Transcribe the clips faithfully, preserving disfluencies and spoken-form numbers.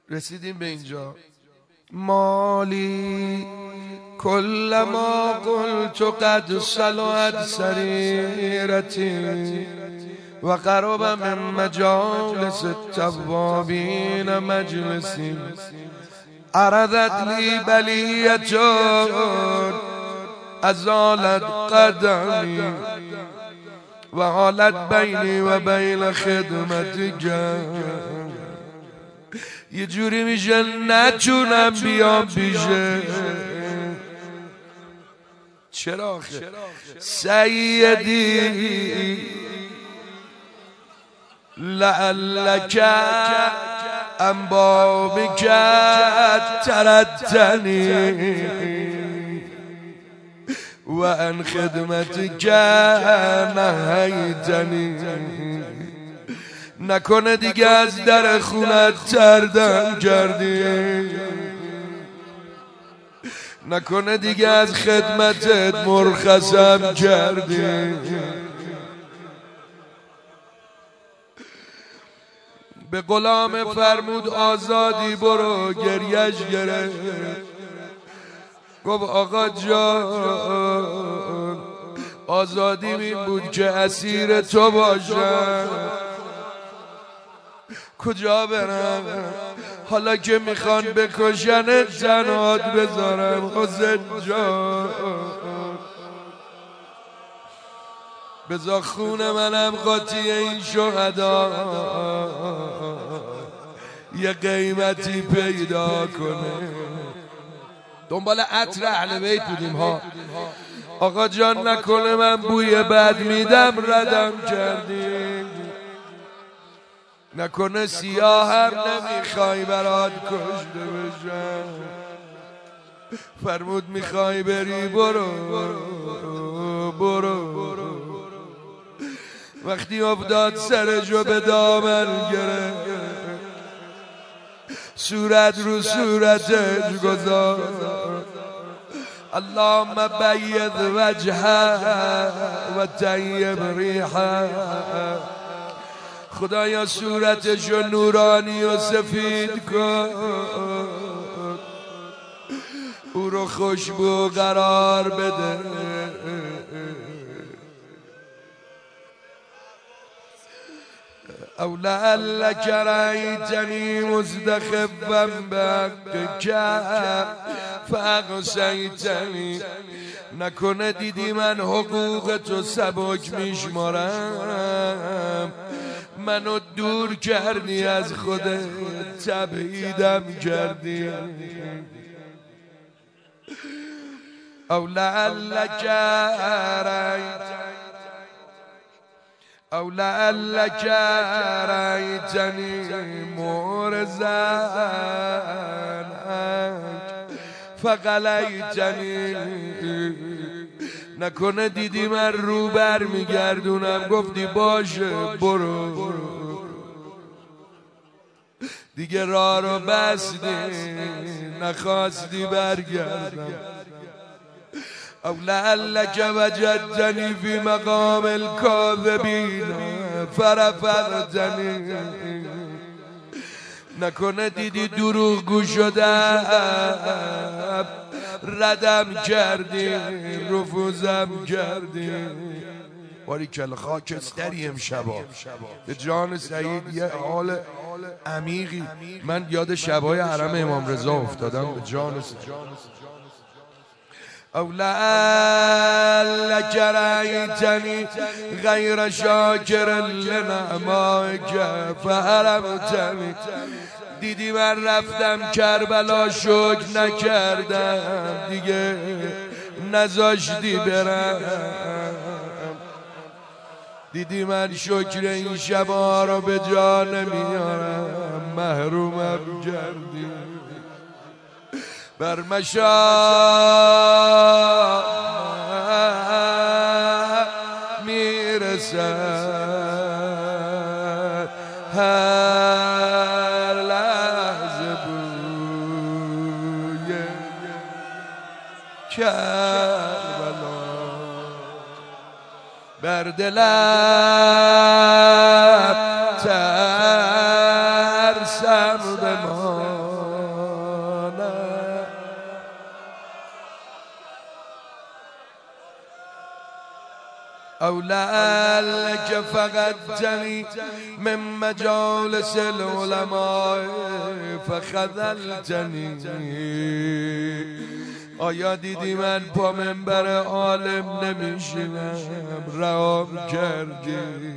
رسیدیم به اینجا. مالی کل ما قلت قد صلحت سریرتی و قرب من مجالس التوابین مجلسی عرضت لی بلیتون ازالت قدمی و حالت بینی و بین خدمتک. یه جوری میشه نتونم بیام پیشه. چرا آخه سیدی لعلک ام بابک تردنی و ان خدمتک نهیتنی. نکنه دیگه از در خونت تردم کردی، نکنه دیگه از خدمتت مرخصم کردی. به غلام فرمود آزادی برو، گریش گرفت. گفت آقا جان آزادی این بود که اسیر تو باشم. کجا برم حالا که میخوان بکشن جنات بذارم؟ حسین جان بذار خون منم قاطی این شهدا یه قیمتی پیدا کنه. دنبال عطر اهل بیت بودیم ها. آقا جان نکنه من بوی بد میدم ردم کردی، نکنه سیاهم نمیخوای برات کشته بشم. فرمود میخوای بری برو برو. وقتی افتاد سرشو به دامن گرفت، صورت رو صورتش گذاشت. اللهم بید وجهه و طیب ریحه. خدایا صورتشو نورانی و سفید کن، او رو خوشبو قرار بده. او لعلک رأیتنی مستخفا بحقک فاغشیتنی. نکنه دیدی من حقوق تو سبک میشمارم، منو دور کردی از خودت، تبعیدم کردی. او لعلک رأیتنی او لعلک رأیتنی معرضا فغلیتنی. نکنه دیدی من رو بر میگردونم، گفتی باشه برو. دیگه راه رو بستی، نخواستی برگردم. او لعلک وجدتنی فی مقام الکاذبین فرفضتنی. نکنه دیدی دروغگو شدم، ردم کردی، رفوزم کردی. باریکلا خاکستری امشبا. به جان سعید یه حال عمیقی. من یاد شبای حرم امام رضا افتادم. به جان سعید. او لعلک رأیتنی غیر شاکر لنعمائک فحرمتنی. دیدی من رفتم کربلا شکر نکردم، دیگه نذاشتی برم. دیدی من شکر این شبا رو به جا نمیارم، محرومم کردی. بر مشا میرسد هر لحظه بوی کربلا. بر دلم ترسم بمان او لعلك فقدتني من مجالس العلماء فخذلتنی. آیا دیدی من پا منبر عالم نمیشینم رهام کردی؟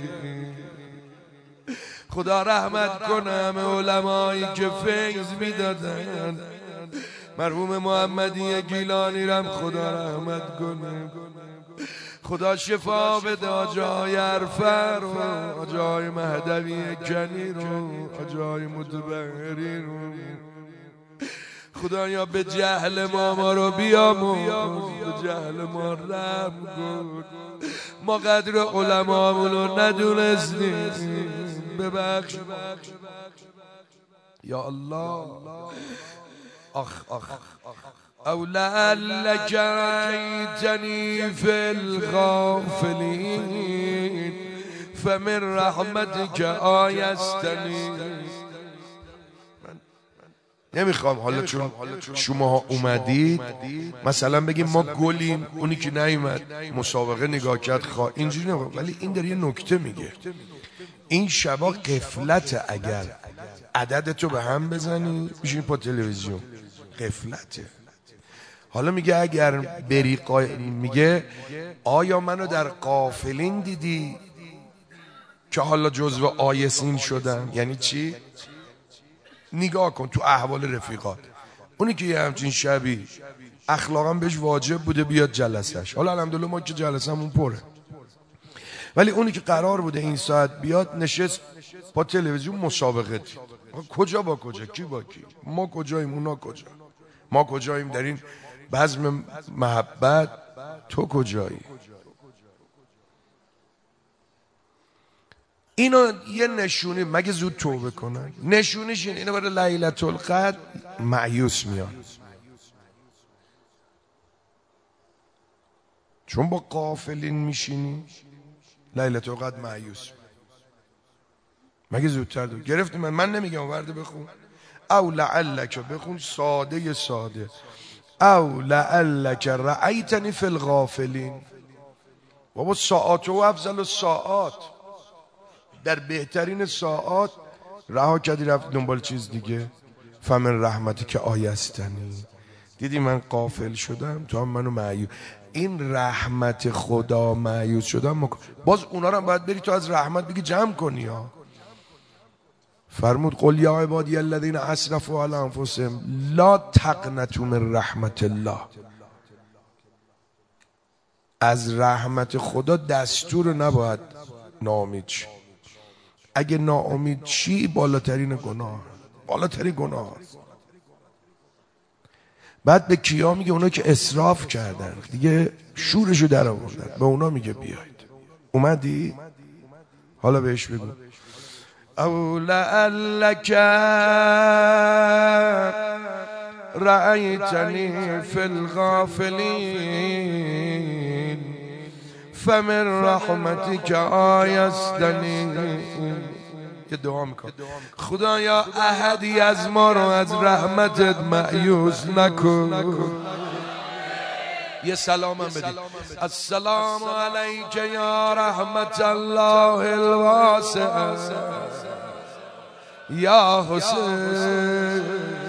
خدا رحمت کنم علمایی که فیض میدادن، مرحوم محمدی گیلانی رم خدا رحمت کنه، خدا شفا بده آجای عرفه رو، آجای مهدوی کنی رو، آجای متبهری رو. خدایا به جهل ما ما رو بیاموز، به جهل ما رحم کن، ما قدر علمامون رو ندونستیم، ببخش یا الله. آخ آخ او لعلک رأیتنی فی الغافلین فمن رحمتک آیستنی. نمیخوام حالا چون شما اومدید مثلا بگیم ما گلیم، اونی که نیومد مسابقه نگاه کرد خواه، اینجوری نگاه. ولی این داره یه نکته میگه، این شبا قفلت، اگر عددتو به هم بزنی میشین پا تلویزیون، قفلته. حالا میگه اگر بری قا... میگه آیا منو در غافلین دیدی که حالا جزو آیسین شدم؟ یعنی چی؟ نگاه کن تو احوال رفیقات، اونی که یه همچین شبی اخلاقا بهش واجب بوده بیاد جلسش، حالا الحمدلله ما که جلسمون پره، ولی اونی که قرار بوده این ساعت بیاد نشست با تلویزیون مسابقه دید. کجا با کجا، کی با کی، ما کجاییم اونا کجا، ما کجاییم در این بزم محبت، تو کجایی؟ اینو یه نشونی، مگه زود توبه کنن؟ نشونیش اینه برای لیلة القدر مایوس میان، چون با غافلین میشینی لیلة القدر مایوس. مگه زودتر دو گرفتی؟ من من نمیگم ورده بخون، او لعلک بخون ساده ساده، او لعلک رأیتنی فی الغافلین. بابا ساعات و افضل الساعات، در بهترین ساعات رها کردی رفت دنبال چیز دیگه. فمن رحمتی که آیستنی، دیدی من غافل شدم تو هم منو مایوس. این رحمت خدا مایوس شدم، باز اونا رو هم باید بری تو از رحمت بگی جمع کنی ها. فرمود قل یا عبادی الذین اسرفوا علی انفسهم لا تقنطوا من رحمت الله. از رحمت خدا دستور نباید ناامید شی. اگه ناامید شی بالاترین گناه، بالاترین گناه. بعد به کیا میگه؟ اونا که اسراف کردن دیگه، شورشو در آوردن، به اونا میگه بیاید. اومدی؟ حالا بهش بگو او لعلک رأیتنی فی الغافلین فمن رحمتک آیستنی. یه دعا میکن، خدایا احدی از ما رو از رحمتت مایوس نکن. یه سلام هم بدید، السلام علیک یا رحمت الله الواسع یا حسین.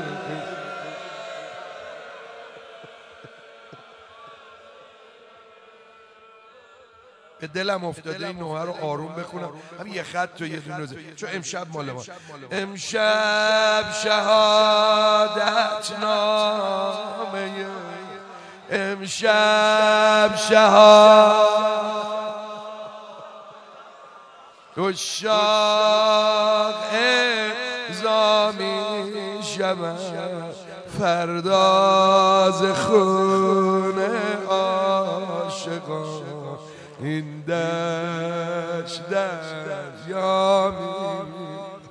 به دلم افتاده این نوحه رو آروم بخونم، همین یه خط تو یه دونه، چون امشب مال ما، امشب شهادت نامه، امشب شهادت عشاق اعزامی شود، فرداز خون عاشقان این دشت دریا می.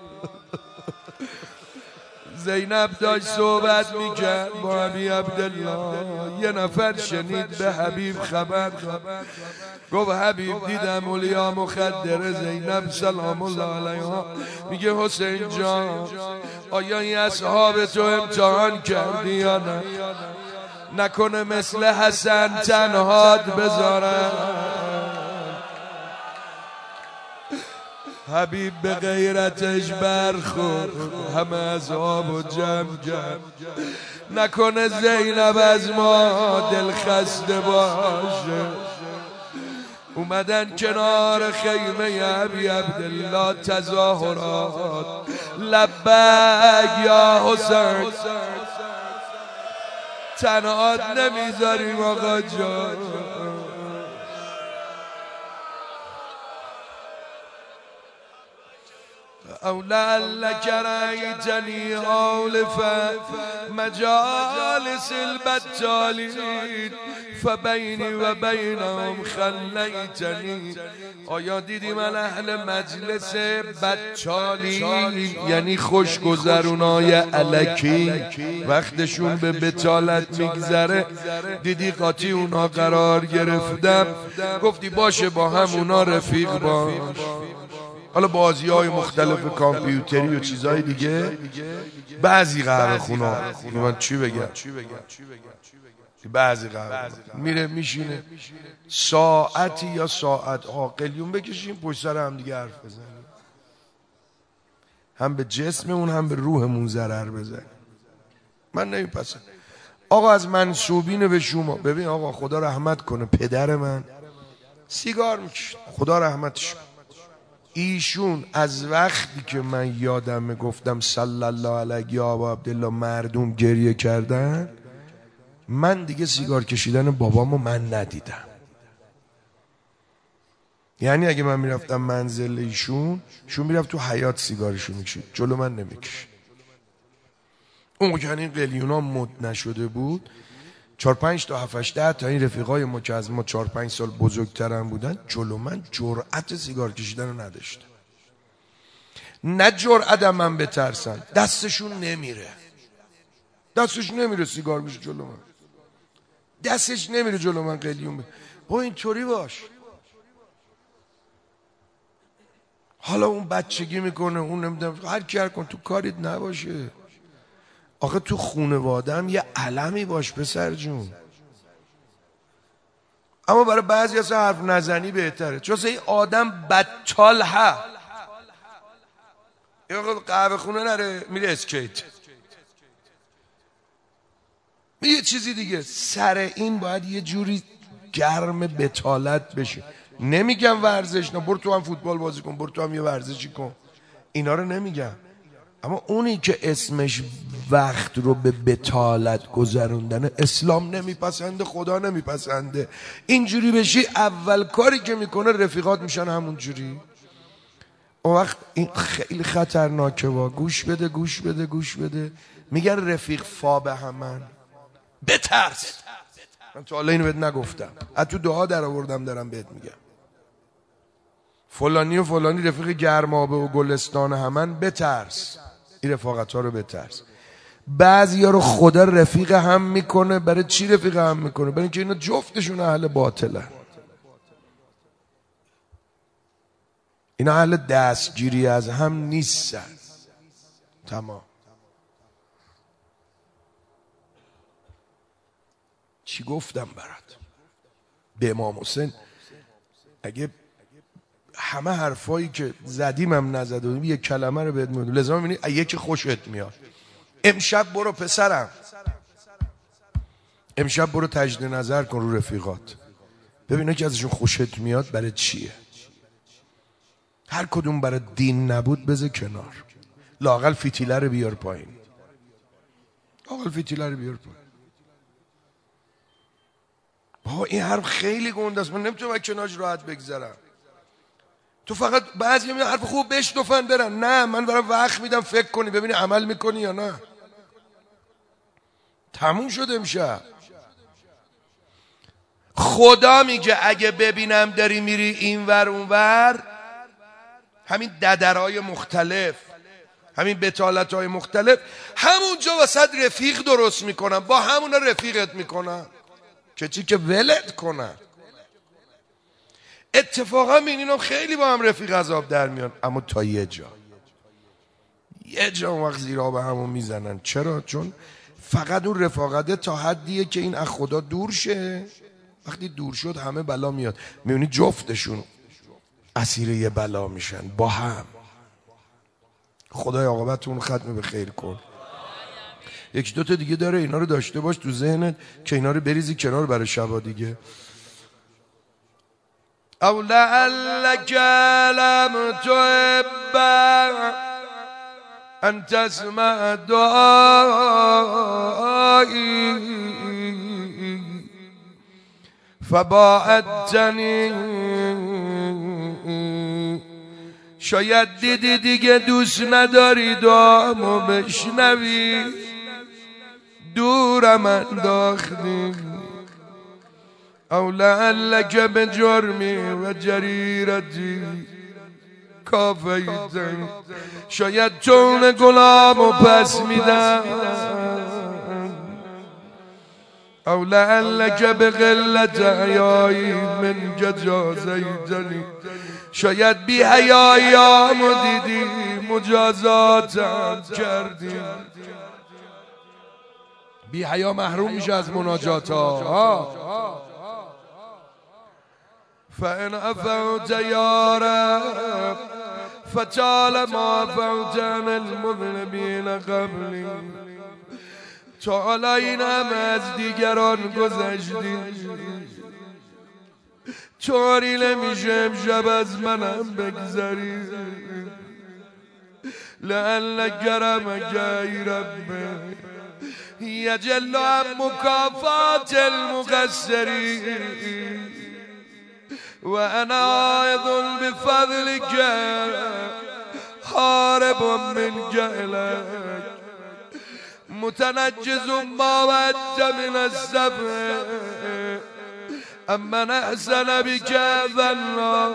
زینب داشت صحبت میکرد با ابی عبدالله، یه نفر شنید به حبیب خبر خبر گفت حبیب دیدم اولیا مخدره. زینب سلام الله علیها میگه حسین جان آیا این اصحاب تو امتحان کردی یا نه؟ نکنه مثل حسن تنهاد بذارن. حبیب به غیرتش برخور، همه از آب و جمع جمع. نکنه زینب از ما دل خسته باشه. اومدن کنار خیمه ابی عبدالله تظاهرات، لبک یا حسین، تنهات نمیذاریم آقا جان. او لعلک رأیتنی آلفا مجالس البتالین فبینی و بینهم خلیتنی. آیا دیدی من اهل مجلس بتالین یعنی خوشگذرونای الکی وقتشون به بتالت میگذره، دیدی قاطی اونا قرار گرفتم، گفتی باشه با هم اونا رفیق باش. حالا بازی های مختلف کامپیوتری و چیزهای دیگه، بعضی قهوه خونا من چی بگم، بعضی قهوه میره میشینه ساعتی یا ساعت ها قلیون بکشیم پشت سر هم دیگه حرف بزنیم، هم به جسممون هم به روحمون ضرر بزنیم. من نمیپسند. آقا از منسوبین به شما ببین، آقا خدا رحمت کنه پدر من سیگار میکشید، خدا رحمتش. ایشون از وقتی که من یادم گفتم صلی الله علیه یا ابا عبدالله مردم گریه کردن، من دیگه سیگار کشیدن بابامو من ندیدم. یعنی اگه من میرفتم منزل ایشون، ایشون میرفت تو حیاط سیگارشو میکشید، جلو من نمیکشید. اون موقع این قلیونا مد نشده بود، چهار پنج تا هفتش ده تا این رفیقای ما که از ما چهار پنج سال بزرگترم بودن، جلو من جرأت سیگار کشیدن رو نداشتن. نه جرأتم من بترسن، دستشون نمیره، دستشون نمیره سیگار بشه جلو من، دستش نمیره جلو من قلیون. با اینطوری باش. حالا اون بچگی میکنه، اون نمیدونم، هر کی هر کن، تو کاریت نباشه. آخه تو خونوادم یه علمی باش پسر جون. اما برای بعضی اصلا حرف نزنی بهتره، چون این آدم بطال ها یه قهوه خونه نره میره اسکیت یه چیزی دیگه. سر این باید یه جوری گرم بتالت بشه. نمیگم ورزش نه، برو تو هم فوتبال بازی کن، برو تو هم یه ورزشی کن، اینا رو نمیگم. اما اونی که اسمش وقت رو به بتالت گذروندن، اسلام نمیپسنده، خدا نمیپسنده. اینجوری بشی اول کاری که میکنه رفیقات میشن همون جوری. اون وقت این خیلی خطرناکه. با گوش بده گوش بده گوش بده. میگن رفیق فا به همن، بترس. من تو حالا اینو بهت نگفتم، از تو دعا در آوردم دارم بهت میگم. فلانی و فلانی رفیق گرمابه و گلستان همن، بترس. این رفاقت ها رو بترس. بعضی ها رو خدا رفیق هم میکنه. برای چی رفیق هم میکنه؟ برای اینکه اینا جفتشون اهل باطلن. اینا اهل دستگیری از هم نیستن. تمام. چی گفتم برات؟ به امام حسین اگه همه حرفایی که زدیم هم نزدیم یک کلمه رو بهت میگم، لازم میبینی یکی خوشت میاد. امشب برو پسرم، امشب برو تجدید نظر کن رو رفیقات، ببینه که ازشون خوشت میاد برای چیه. هر کدوم برای دین نبود بذار کنار، لااقل فتیله رو بیار پایین، لااقل فتیله رو بیار پایین. بابا این حرف خیلی گنده است، من نمیتونم از کنارش راحت بگذرم. تو فقط بعضی میگن حرف خوب بشنفن برن. نه، من برای وقت میدم فکر کنی ببینی عمل میکنی یا نه. تموم شد امشب. خدا میگه اگه ببینم داری میری اینور اونور، همین ددرهای مختلف، همین بتالتهای مختلف، همونجا وسط رفیق درست میکنم، با همونا رفیقت میکنم که چی که ولت کنم. اتفاقا میبینیم خیلی با هم رفیق عذاب در میان، اما تا یه جا یه جا اون وقت زیرا به همون میزنن. چرا؟ چون فقط اون رفاقته تا حدیه که این از خدا دور شه. وقتی دور شد همه بلا میاد. میبینی جفتشون اسیر یه بلا میشن با هم. خدای عاقبتتون ختم به خیر کن. یک دو تا دیگه داره، اینا رو داشته باش تو ذهنت که اینا رو بریزی کنار برای شبا دیگه. او لعلک لم تحب ان تسمع دعایی فباعدتنی. شاید دیدی دیگه دوست نداری دعامو بشنوی، دورم انداختی. او لعلک بجرمی و جریرتی کافیتنی. شاید چون گلامو پس میدم. او لعلک بقلت حیایی من جزازیتنی. شاید بی حیاییامو دیدی مجازاتم کردی. بی حیا محروم میشه از مناجات ها. فان عفوت یا رب فطالما عفوت عن المذنبین قبلی. تا حالا این همه از دیگران گذشتی، طوری نمیشه امشب از منم بگذری. لعلک رحمک ای ربی یجل عن مکافات المقصرین و انا عائذ بفضلک هارب من جهلک متنجز ما وعدت من السبع اما احسن بک ظنا.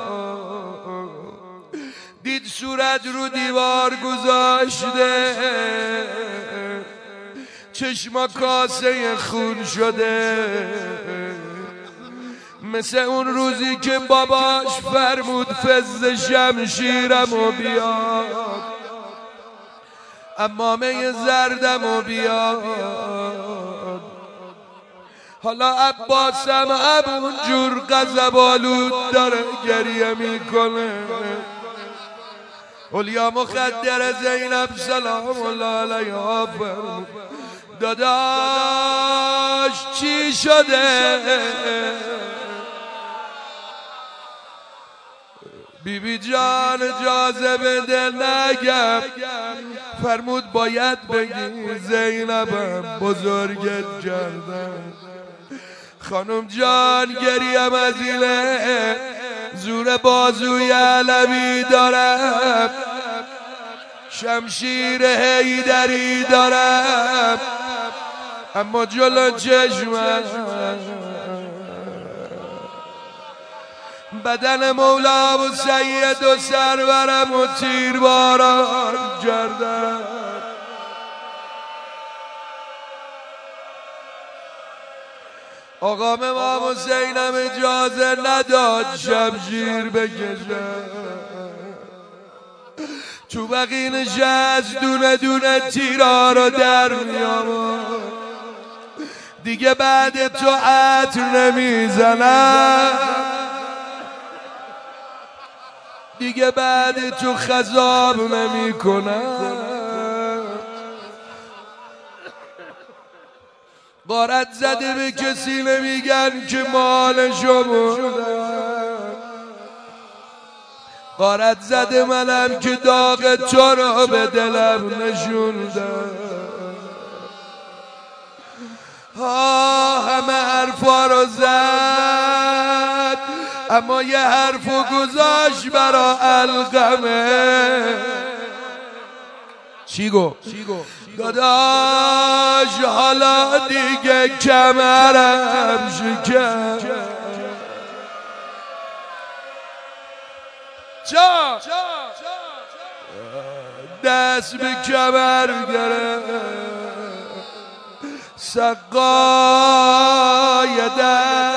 دید صورت رو دیوار گذاشته، چشما کاسه خون شده، مثل اون روزی که باباش فرمود فز شمشیرمو بیاد، امامه زردمو بیاد. حالا عباسم همون جور غضب‌آلود داره گریه میکنه. اولیا مخدر زینب سلام الله علیها فرمود داداش چی شده؟ بی بی جان اجازه بده نگم. فرمود باید بگی زینبم بزرگت کردم. خانم جان گریم از اینه، زور بازوی علوی دارم، شمشیر حیدری دارم، اما جلو چشمم بدن مولا و سید و سرورم و تیر باران کردم. آقام امام حسینم اجازه نداد شمشیر بکشم. تو بقی نشست دونه دونه تیرا رو در میآورد. دیگه بعد تو عطر نمیزنم، دیگه بعد تو خضاب نمی کنم. غارت زده به کسی نمیگن که مالشو بردم. غارت زده منم که داغ تو رو به دلم نشوندم. ها همه حرفا رو زد، اما یه حرفو گذاشت برا القمه. چی گو؟ داداش حالا دیگه کمرم شکست. چا دست به کمر گرفت، سقای دست